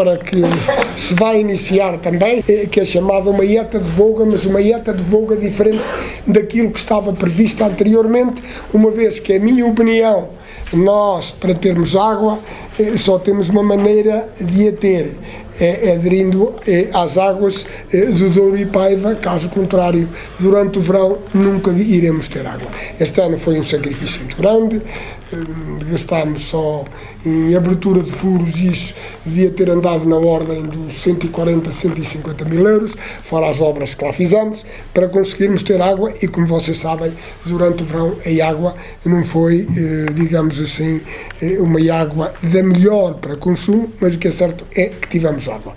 obra que se vai iniciar também, que é chamada uma ETA de Voga, mas uma ETA de Voga diferente daquilo que estava previsto anteriormente, uma vez que, a minha opinião, nós, para termos água, só temos uma maneira de a ter, aderindo às águas do Douro e Paiva. Caso contrário, durante o verão nunca iremos ter água. Este ano foi um sacrifício muito grande, gastámos só em abertura de furos, e isso devia ter andado na ordem dos 140, 150 mil euros, fora as obras que lá fizemos, para conseguirmos ter água. E como vocês sabem, durante o verão a água não foi, digamos assim, uma água da melhor para consumo, mas o que é certo é que tivemos água.